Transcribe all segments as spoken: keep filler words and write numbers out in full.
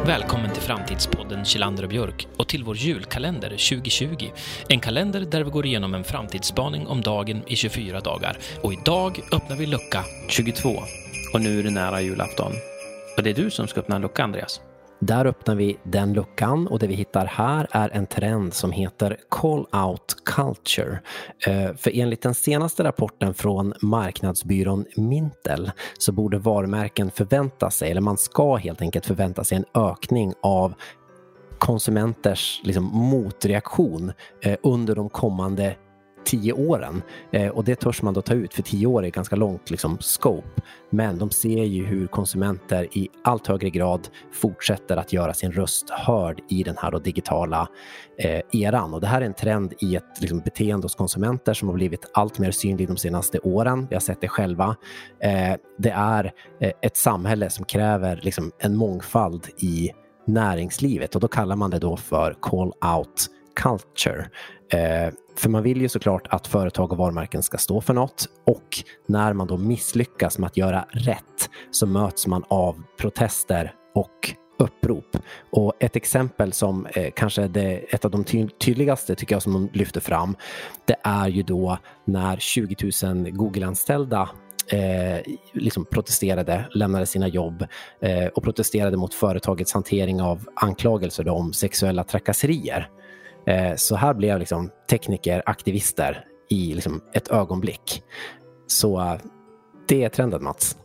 Välkommen till Framtidspodden Kjellander och Björk och till vår julkalender tjugo tjugo. En kalender där vi går igenom en framtidsspaning om dagen i tjugofyra dagar. Och idag öppnar vi lucka tjugotvå. Och nu är det nära julafton. Och det är du som ska öppna en lucka, Andreas. Där öppnar vi den luckan och det vi hittar här är en trend som heter Call Out Culture. För enligt den senaste rapporten från marknadsbyrån Mintel så borde varumärken förvänta sig, eller man ska helt enkelt förvänta sig en ökning av konsumenters liksom, motreaktion under de kommande tio åren. Eh, och det törs man då ta ut, för tio år är ganska långt liksom, scope. Men de ser ju hur konsumenter i allt högre grad fortsätter att göra sin röst hörd i den här då, digitala eh, eran. Och det här är en trend i ett liksom, beteende hos konsumenter som har blivit allt mer synlig de senaste åren. Vi har sett det själva. Eh, det är eh, ett samhälle som kräver liksom, en mångfald i näringslivet. Och då kallar man det då för Call Out Culture. Eh, för man vill ju såklart att företag och varumärken ska stå för något, och när man då misslyckas med att göra rätt så möts man av protester och upprop. Och ett exempel som eh, kanske är det, ett av de ty- tydligaste tycker jag som de lyfter fram, det är ju då när tjugo tusen Google-anställda Eh, liksom protesterade, lämnade sina jobb eh, och protesterade mot företagets hantering av anklagelser om sexuella trakasserier. Eh, så här blev liksom tekniker, aktivister i liksom ett ögonblick. Så eh, det är trenden, Mats.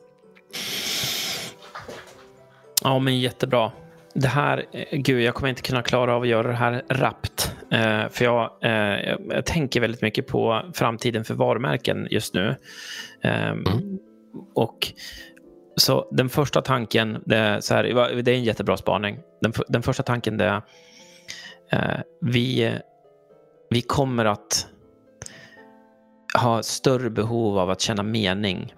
Ja, men jättebra. Det här, gud, jag kommer inte kunna klara av att göra det här rappt. Eh, för jag, eh, jag tänker väldigt mycket på framtiden för varumärken just nu. Eh, mm. Och så den första tanken, det är, så här, det är en jättebra spaning. Den, den första tanken det är eh, vi, vi kommer att ha större behov av att känna mening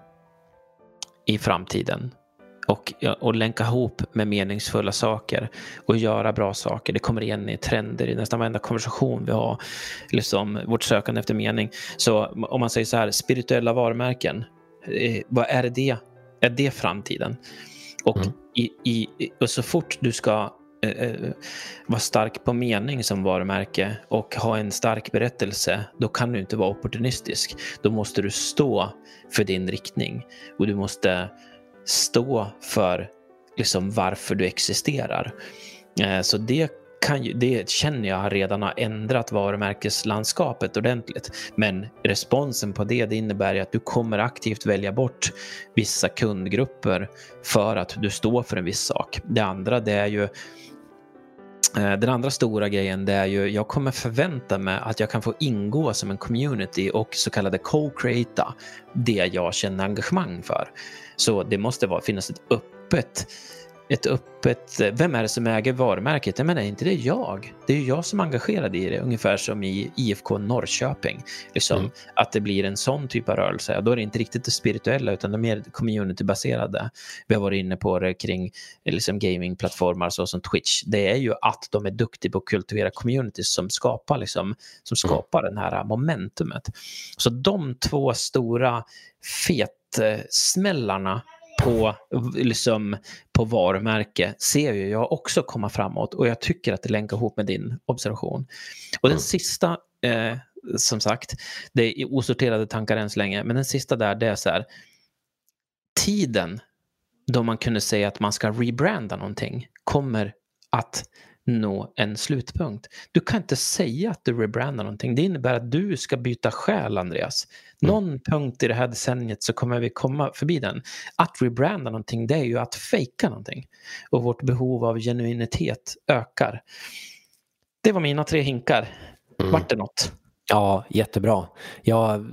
i framtiden. Och, och länka ihop med meningsfulla saker och göra bra saker. Det kommer igen i trender i nästan varenda konversation vi har, liksom vårt sökande efter mening. Så om man säger så här, spirituella varumärken, eh, vad är det? Är det framtiden? Och, mm. i, i, och så fort du ska eh, vara stark på mening som varumärke och ha en stark berättelse, då kan du inte vara opportunistisk. Då måste du stå för din riktning och du måste stå för liksom varför du existerar. Eh, så det kan ju, det känner jag redan har ändrat varumärkeslandskapet ordentligt. Men responsen på det, det innebär att du kommer aktivt välja bort vissa kundgrupper för att du står för en viss sak. Det andra, det är ju Den andra stora grejen, det är ju jag kommer förvänta mig att jag kan få ingå som en community och så kallade co-creata det jag känner engagemang för. Så det måste vara, finnas ett öppet ett öppet, vem är det som äger varumärket? Jag menar, inte det är jag. Det är ju jag som är engagerad i det, ungefär som i I F K Norrköping. Liksom, mm. Att det blir en sån typ av rörelse. Då är det inte riktigt det spirituella utan det är mer communitybaserade. Vi har varit inne på det kring liksom, gamingplattformar så som Twitch. Det är ju att de är duktiga på att kultivera communities som skapar, liksom, som skapar mm. den här momentumet. Så de två stora fetsmällarna på, liksom, på varumärke ser ju jag också komma framåt, och jag tycker att det länkar ihop med din observation. Och den mm. sista eh, som sagt, det är osorterade tankar än så länge, men den sista där, det är så här, tiden då man kunde säga att man ska rebranda någonting kommer att nå en slutpunkt. Du kan inte säga att du rebrandar någonting. Det innebär att du ska byta själ, Andreas. Någon mm. punkt i det här decenniet så kommer vi komma förbi den. Att rebranda någonting, det är ju att fejka någonting. Och vårt behov av genuinitet ökar. Det var mina tre hinkar. Mm. Vart det något? Ja, jättebra. Ja,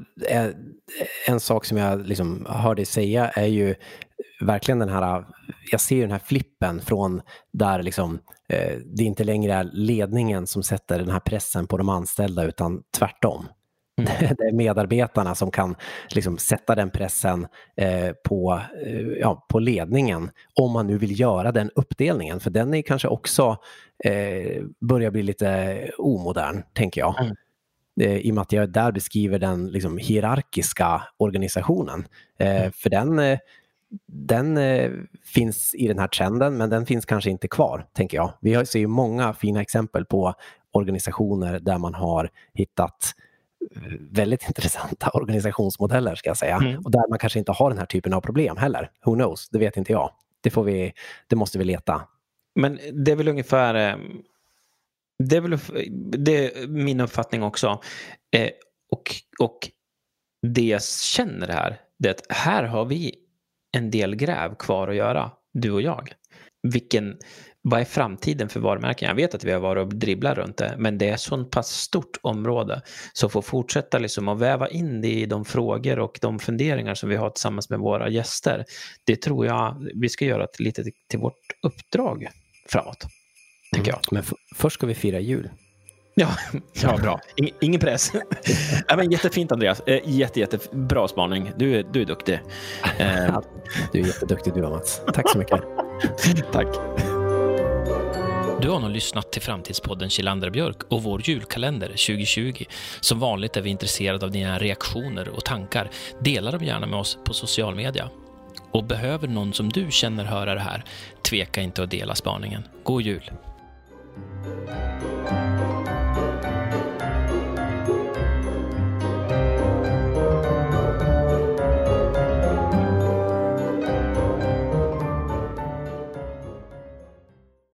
en sak som jag liksom hörde säga är ju verkligen den här, jag ser ju den här flippen från där liksom, eh, det inte längre är ledningen som sätter den här pressen på de anställda utan tvärtom. Mm. Det är medarbetarna som kan liksom sätta den pressen eh, på, eh, ja, på ledningen om man nu vill göra den uppdelningen, för den är kanske också eh, börjar bli lite omodern, tänker jag. Mm. I och med att jag där beskriver den liksom hierarkiska organisationen. Eh, för den, eh, den eh, finns i den här trenden, men den finns kanske inte kvar, tänker jag. Vi har, ser ju många fina exempel på organisationer där man har hittat väldigt intressanta organisationsmodeller, ska jag säga. Mm. Och där man kanske inte har den här typen av problem heller. Who knows? Det vet inte jag. Det, får vi, det måste vi leta. Men det är väl ungefär... Det är väl det är min uppfattning också. Eh, och, och det jag känner här, det är att här har vi en del gräv kvar att göra, du och jag. Vilken, vad är framtiden för varumärken? Jag vet att vi har varit och dribblat runt det, men det är så pass stort område, så får fortsätta liksom att väva in det i de frågor och de funderingar som vi har tillsammans med våra gäster. Det tror jag vi ska göra till, lite till vårt uppdrag framåt. Tänker jag. Men f- först ska vi fira jul. Ja, ja bra. Ing, ingen press. Ja, men jättefint, Andreas. Eh, jätte, jättebra spaning. Du är, du är duktig. Eh. Du är jätteduktig du, Mats. Tack så mycket. Tack. Du har nog lyssnat till Framtidspodden Kjellander Björk och vår julkalender tjugo tjugo. Som vanligt är vi intresserade av dina reaktioner och tankar. Dela dem gärna med oss på social media. Och behöver någon som du känner höra det här, tveka inte att dela spaningen. God jul!